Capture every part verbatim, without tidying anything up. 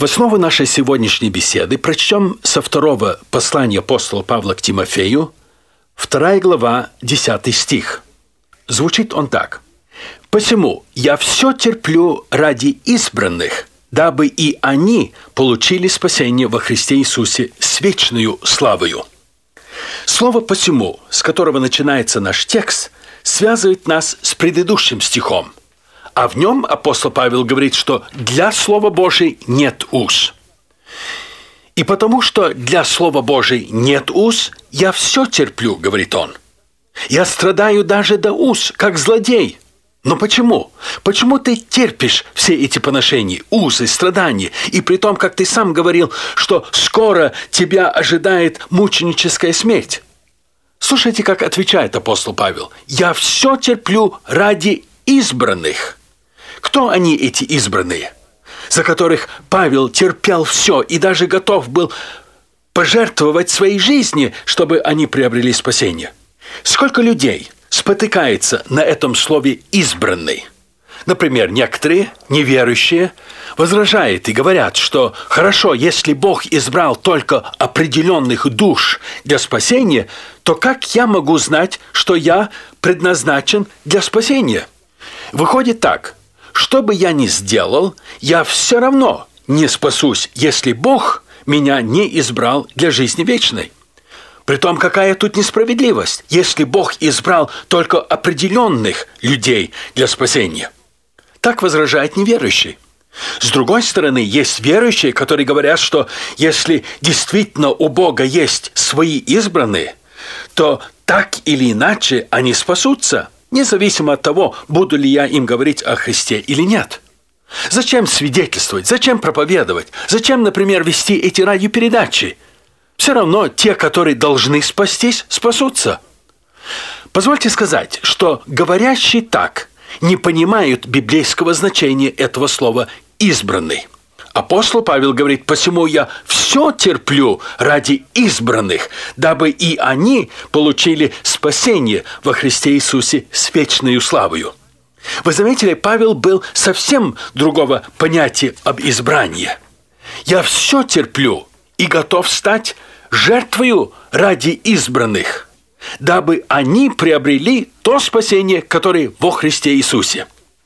В основу нашей сегодняшней беседы прочтем со второго послания апостола Павла к Тимофею, вторая глава, десятый стих. Звучит он так. «Посему я все терплю ради избранных, дабы и они получили спасение во Христе Иисусе с вечною славою». Слово «посему», с которого начинается наш текст, связывает нас с предыдущим стихом. А в нем апостол Павел говорит, что для Слова Божия нет уз. И потому что для Слова Божия нет уз, я все терплю, говорит он. Я страдаю даже до уз, как злодей. Но почему? Почему ты терпишь все эти поношения, узы, страдания? И при том, как ты сам говорил, что скоро тебя ожидает мученическая смерть. Слушайте, как отвечает апостол Павел. «Я все терплю ради избранных». Кто они, эти избранные, за которых Павел терпел все и даже готов был пожертвовать своей жизнью, чтобы они приобрели спасение? Сколько людей спотыкается на этом слове «избранный»? Например, некоторые неверующие возражают и говорят, что хорошо, если Бог избрал только определенных душ для спасения, то как я могу знать, что я предназначен для спасения? Выходит так, что бы я ни сделал, я все равно не спасусь, если Бог меня не избрал для жизни вечной. Притом, какая тут несправедливость, если Бог избрал только определенных людей для спасения? Так возражает неверующий. С другой стороны, есть верующие, которые говорят, что если действительно у Бога есть свои избранные, то так или иначе они спасутся, независимо от того, буду ли я им говорить о Христе или нет. Зачем свидетельствовать? Зачем проповедовать? Зачем, например, вести эти радиопередачи? Все равно те, которые должны спастись, спасутся. Позвольте сказать, что говорящие так не понимают библейского значения этого слова «избранный». Апостол Павел говорит: «Посему я все терплю ради избранных, дабы и они получили спасение во Христе Иисусе с вечною славою». Вы заметили, Павел был совсем другого понятия об избрании. «Я все терплю и готов стать жертвою ради избранных, дабы они приобрели то спасение, которое во Христе Иисусе».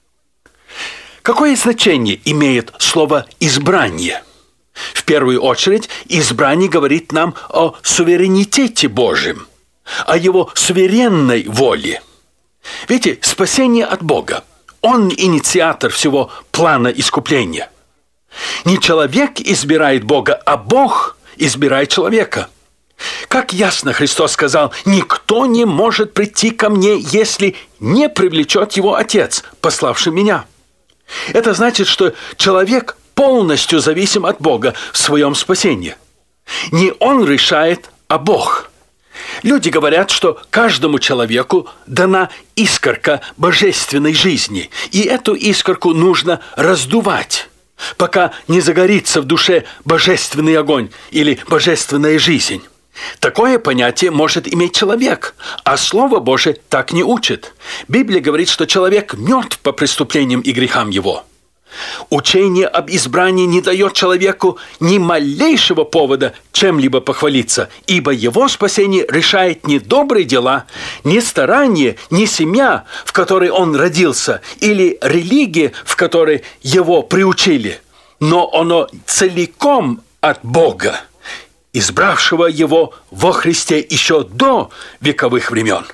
Какое значение имеет слово «избрание»? В первую очередь, избрание говорит нам о суверенитете Божьем, о Его суверенной воле. Видите, спасение от Бога. Он инициатор всего плана искупления. Не человек избирает Бога, а Бог избирает человека. Как ясно Христос сказал: «Никто не может прийти ко мне, если не привлечет его Отец, пославший меня». Это значит, что человек полностью зависим от Бога в своем спасении. Не он решает, а Бог. Люди говорят, что каждому человеку дана искорка божественной жизни, и эту искорку нужно раздувать, пока не загорится в душе божественный огонь или божественная жизнь. Такое понятие может иметь человек, а Слово Божие так не учит. Библия говорит, что человек мертв по преступлениям и грехам его. Учение об избрании не дает человеку ни малейшего повода чем-либо похвалиться, ибо его спасение решает не добрые дела, не старание, не семья, в которой он родился, или религия, в которой его приучили, но оно целиком от Бога, избравшего его во Христе еще до вековых времен.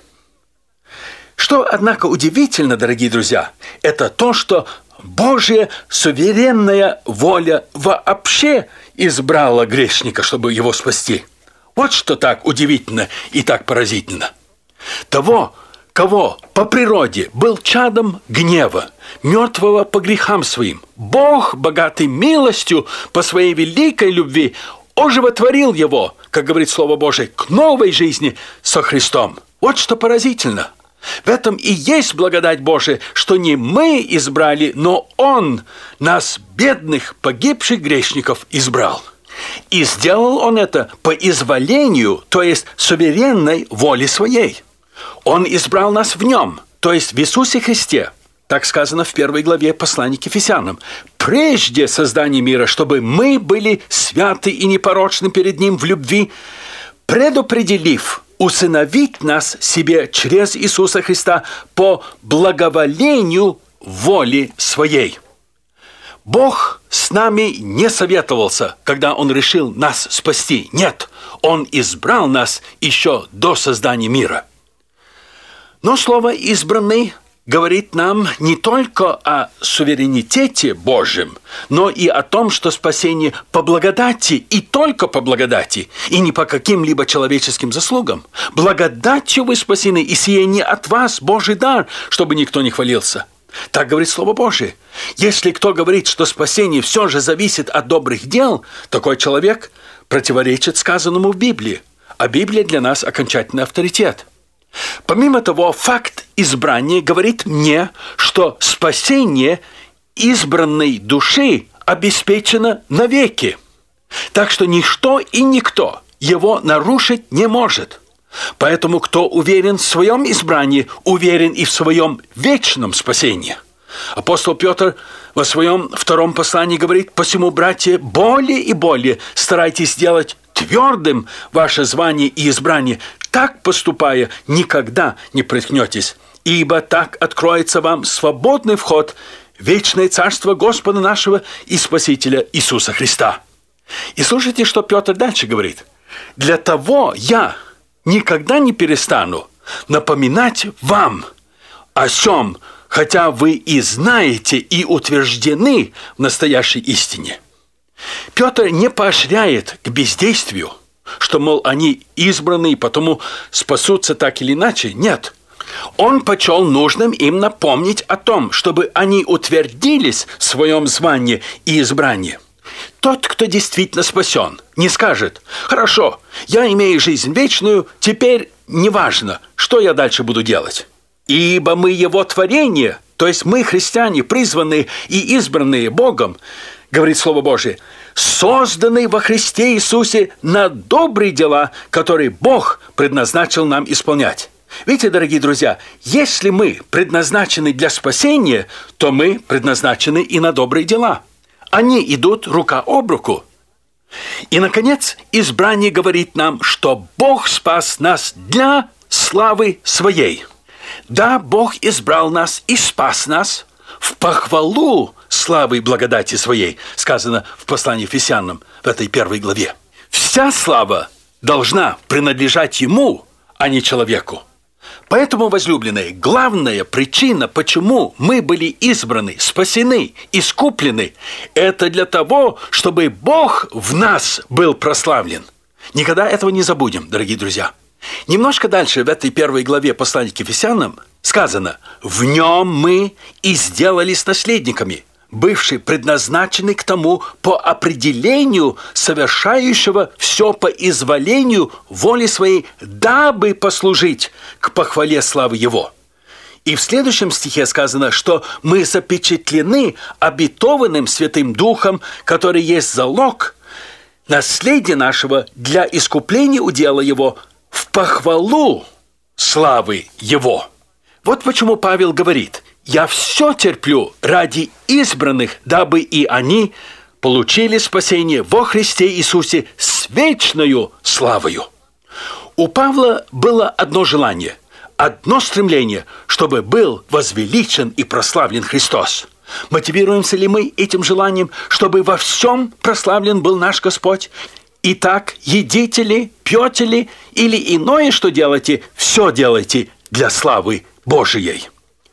Что, однако, удивительно, дорогие друзья, это то, что Божья суверенная воля вообще избрала грешника, чтобы его спасти. Вот что так удивительно и так поразительно. Того, кого по природе был чадом гнева, мертвого по грехам своим, Бог, богатый милостью по своей великой любви, оживотворил его, как говорит Слово Божие, к новой жизни со Христом. Вот что поразительно. В этом и есть благодать Божия, что не мы избрали, но Он нас, бедных, погибших грешников, избрал. И сделал Он это по изволению, то есть суверенной воле Своей. Он избрал нас в Нем, то есть в Иисусе Христе, Так сказано в первой главе послания к Ефесянам. «Прежде создания мира, чтобы мы были святы и непорочны перед Ним в любви, предопределив усыновить нас себе через Иисуса Христа по благоволению воли Своей». Бог с нами не советовался, когда Он решил нас спасти. Нет, Он избрал нас еще до создания мира. Но слово «избранный» говорит нам не только о суверенитете Божьем, но и о том, что спасение по благодати, и только по благодати, и не по каким-либо человеческим заслугам. Благодатью вы спасены, и сие не от вас, Божий дар, чтобы никто не хвалился. Так говорит Слово Божие. Если кто говорит, что спасение все же зависит от добрых дел, такой человек противоречит сказанному в Библии. А Библия для нас окончательный авторитет. Помимо того, факт избрания говорит мне, что спасение избранной души обеспечено навеки. Так что ничто и никто его нарушить не может. Поэтому кто уверен в своем избрании, уверен и в своем вечном спасении. Апостол Петр во своем втором послании говорит: «Посему, братья, более и более старайтесь сделать твердым ваше звание и избрание, так поступая, никогда не приткнетесь, ибо так откроется вам свободный вход в вечное царство Господа нашего и Спасителя Иисуса Христа». И слушайте, что Петр дальше говорит. «Для того я никогда не перестану напоминать вам о сем, хотя вы и знаете, и утверждены в настоящей истине». Петр не поощряет к бездействию, что, мол, они избраны и потому спасутся так или иначе. Нет. Он почел нужным им напомнить о том, чтобы они утвердились в своем звании и избрании. Тот, кто действительно спасен, не скажет: «Хорошо, я имею жизнь вечную, теперь неважно, что я дальше буду делать. Ибо мы Его творение, то есть мы, христиане, призванные и избранные Богом, говорит Слово Божие, созданные во Христе Иисусе на добрые дела, которые Бог предназначил нам исполнять». Видите, дорогие друзья, если мы предназначены для спасения, то мы предназначены и на добрые дела. Они идут рука об руку. И, наконец, избрание говорит нам, что Бог спас нас для славы Своей. Да, Бог избрал нас и спас нас в похвалу славы и благодати Своей, сказано в послании к Ефесянам в этой первой главе. Вся слава должна принадлежать Ему, а не человеку. Поэтому, возлюбленные, главная причина, почему мы были избраны, спасены, искуплены, это для того, чтобы Бог в нас был прославлен. Никогда этого не забудем, дорогие друзья. Немножко дальше, в этой первой главе послания к Ефесянам, сказано: «В нем мы и сделались наследниками, бывшие предназначены к тому по определению совершающего все по изволению воли Своей, дабы послужить к похвале славы Его». И в следующем стихе сказано, что мы запечатлены обетованным Святым Духом, который есть залог наследия нашего для искупления удела Его в похвалу славы Его. Вот почему Павел говорит: «Я все терплю ради избранных, дабы и они получили спасение во Христе Иисусе с вечною славою». У Павла было одно желание, одно стремление, чтобы был возвеличен и прославлен Христос. Мотивируемся ли мы этим желанием, чтобы во всем прославлен был наш Господь? Итак, едите ли, пьете ли или иное, что делаете, все делайте для славы Божией.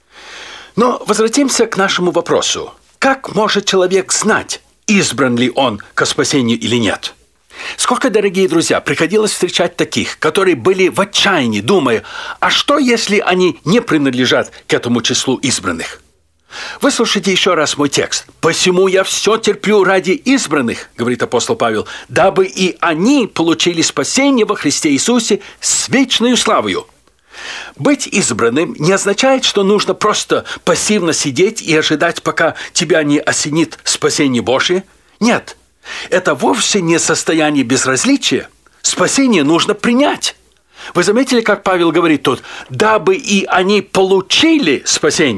Но возвратимся к нашему вопросу. Как может человек знать, избран ли он ко спасению или нет? Сколько, дорогие друзья, приходилось встречать таких, которые были в отчаянии, думая: а что, если они не принадлежат к этому числу избранных? Выслушайте еще раз мой текст. «Посему я все терплю ради избранных, — говорит апостол Павел, — дабы и они получили спасение во Христе Иисусе с вечною славою». Быть избранным не означает, что нужно просто пассивно сидеть и ожидать, пока тебя не осенит спасение Божие. Нет, это вовсе не состояние безразличия. Спасение нужно принять. Вы заметили, как Павел говорит тут: «дабы и они получили спасение».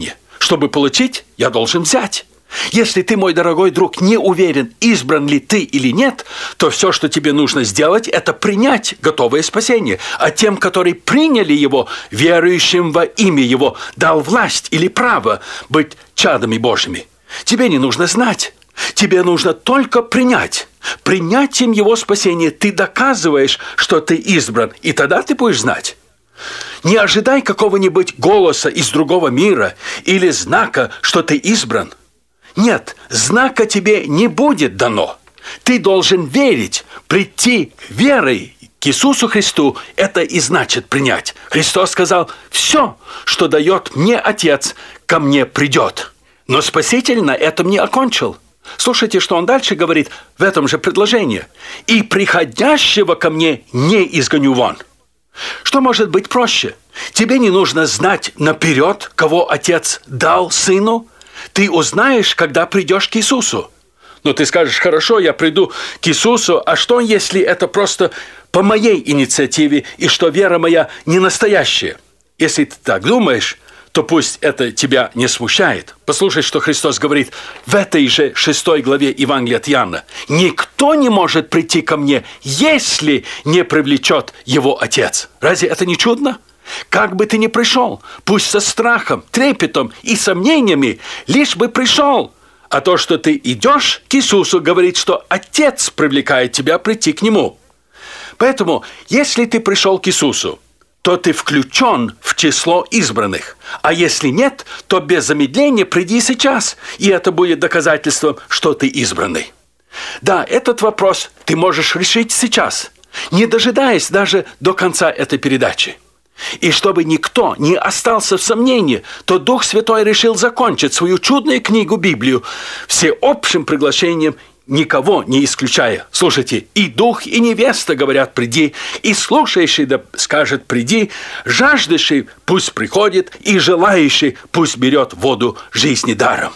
Чтобы получить, я должен взять. Если ты, мой дорогой друг, не уверен, избран ли ты или нет, то все, что тебе нужно сделать, это принять готовое спасение. А тем, которые приняли его, верующим во имя его, дал власть или право быть чадами Божьими. Тебе не нужно знать. Тебе нужно только принять. Принятием его спасения ты доказываешь, что ты избран, и тогда ты будешь знать. Не ожидай какого-нибудь голоса из другого мира или знака, что ты избран. Нет, знака тебе не будет дано. Ты должен верить, прийти верой к Иисусу Христу. Это и значит принять. Христос сказал: «Все, что дает мне Отец, ко мне придет». Но Спаситель на этом не окончил. Слушайте, что он дальше говорит в этом же предложении. «И приходящего ко мне не изгоню вон». Что может быть проще? Тебе не нужно знать наперед, кого Отец дал Сыну. Ты узнаешь, когда придешь к Иисусу. Но ты скажешь: хорошо, я приду к Иисусу, а что, если это просто по моей инициативе, и что вера моя не настоящая? Если ты так думаешь, то пусть это тебя не смущает. Послушай, что Христос говорит в этой же шестой главе Евангелия от Иоанна. «Никто не может прийти ко мне, если не привлечет его Отец». Разве это не чудно? Как бы ты ни пришел, пусть со страхом, трепетом и сомнениями, лишь бы пришел. А то, что ты идешь к Иисусу, говорит, что Отец привлекает тебя прийти к Нему. Поэтому, если ты пришел к Иисусу, то ты включен в число избранных. А если нет, то без замедления приди сейчас, и это будет доказательством, что ты избранный. Да, этот вопрос ты можешь решить сейчас, не дожидаясь даже до конца этой передачи. И чтобы никто не остался в сомнении, то Дух Святой решил закончить свою чудную книгу Библию всеобщим приглашением, никого не исключая. Слушайте, и Дух, и невеста говорят: приди, и слушающий да скажет: приди, жаждущий пусть приходит, и желающий пусть берет воду жизни даром.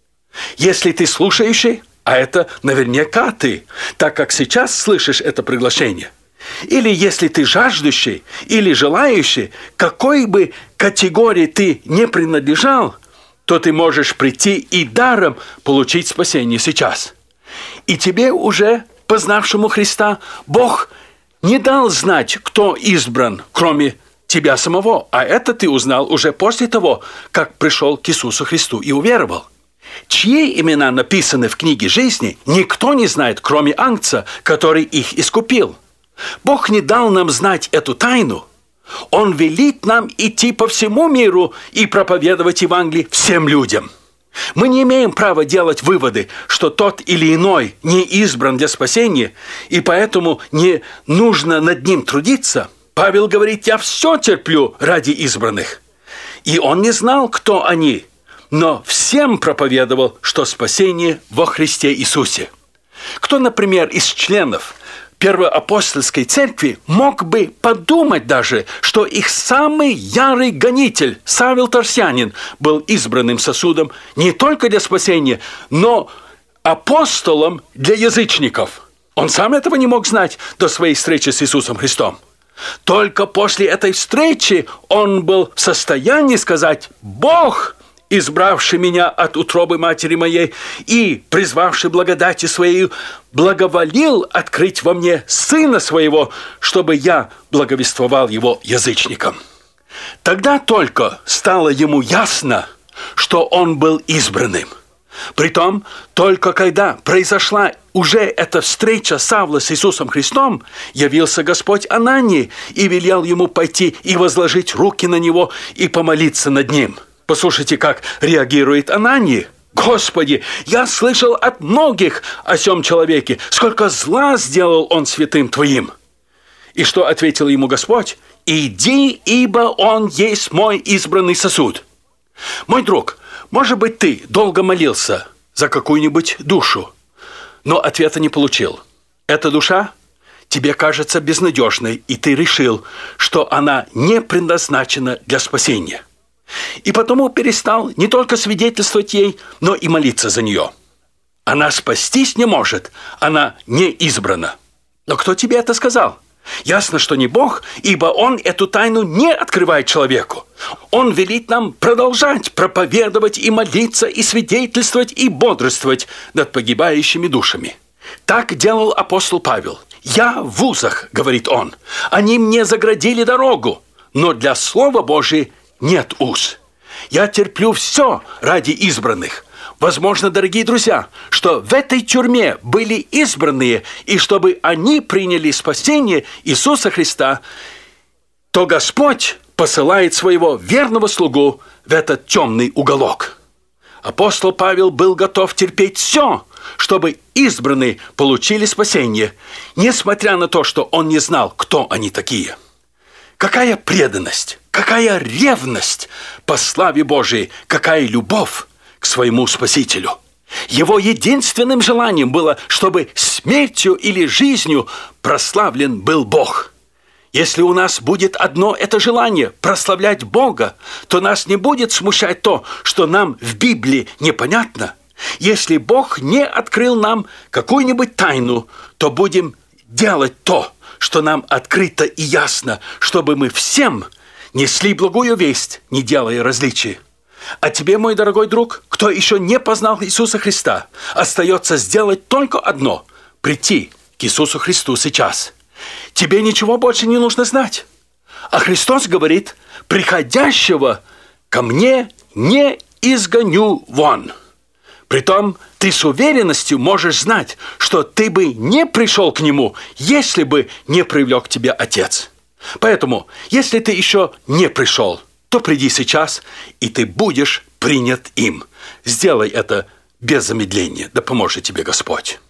Если ты слушающий, а это наверняка ты, так как сейчас слышишь это приглашение, или если ты жаждущий или желающий, какой бы категории ты не принадлежал, то ты можешь прийти и даром получить спасение сейчас. И тебе уже, познавшему Христа, Бог не дал знать, кто избран, кроме тебя самого, а это ты узнал уже после того, как пришел к Иисусу Христу и уверовал. Чьи имена написаны в книге жизни, никто не знает, кроме Агнца, который их искупил. Бог не дал нам знать эту тайну. Он велит нам идти по всему миру и проповедовать Евангелие всем людям. Мы не имеем права делать выводы, что тот или иной не избран для спасения, и поэтому не нужно над ним трудиться. Павел говорит: «Я все терплю ради избранных». И он не знал, кто они, но всем проповедовал, что спасение во Христе Иисусе. Кто, например, из членов Первоапостольской церкви мог бы подумать даже, что их самый ярый гонитель Савел Тарсянин был избранным сосудом не только для спасения, но апостолом для язычников. Он сам этого не мог знать до своей встречи с Иисусом Христом. Только после этой встречи он был в состоянии сказать: «Бог, избравший меня от утробы матери моей и призвавший благодати своей, благоволил открыть во мне Сына Своего, чтобы я благовествовал Его язычникам». Тогда только стало ему ясно, что он был избранным. Притом, только когда произошла уже эта встреча Савла с Иисусом Христом, явился Господь Анании и велел ему пойти и возложить руки на него и помолиться над ним. Послушайте, как реагирует Анания. «Господи, я слышал от многих о сем человеке, сколько зла сделал он святым Твоим». И что ответил ему Господь? «Иди, ибо он есть мой избранный сосуд». Мой друг, может быть, ты долго молился за какую-нибудь душу, но ответа не получил. Эта душа тебе кажется безнадежной, и ты решил, что она не предназначена для спасения. И потому перестал не только свидетельствовать ей, но и молиться за нее. Она спастись не может, она не избрана. Но кто тебе это сказал? Ясно, что не Бог, ибо Он эту тайну не открывает человеку. Он велит нам продолжать проповедовать и молиться, и свидетельствовать, и бодрствовать над погибающими душами. Так делал апостол Павел. «Я в узах, — говорит он, — они мне заградили дорогу, но для Слова Божия нет уз. Я терплю все ради избранных». Возможно, дорогие друзья, что в этой тюрьме были избранные, и чтобы они приняли спасение Иисуса Христа, то Господь посылает своего верного слугу в этот темный уголок. Апостол Павел был готов терпеть все, чтобы избранные получили спасение, несмотря на то, что он не знал, кто они такие. Какая преданность, какая ревность по славе Божией, какая любовь к своему Спасителю. Его единственным желанием было, чтобы смертью или жизнью прославлен был Бог. Если у нас будет одно это желание прославлять Бога, то нас не будет смущать то, что нам в Библии непонятно. Если Бог не открыл нам какую-нибудь тайну, то будем делать то, что нам открыто и ясно, чтобы мы всем несли благую весть, не делая различий. А тебе, мой дорогой друг, кто еще не познал Иисуса Христа, остается сделать только одно – прийти к Иисусу Христу сейчас. Тебе ничего больше не нужно знать. А Христос говорит: «Приходящего ко мне не изгоню вон». Притом ты с уверенностью можешь знать, что ты бы не пришел к Нему, если бы не привлек тебя Отец. Поэтому, если ты еще не пришел, то приди сейчас, и ты будешь принят им. Сделай это без замедления. Да поможет тебе Господь.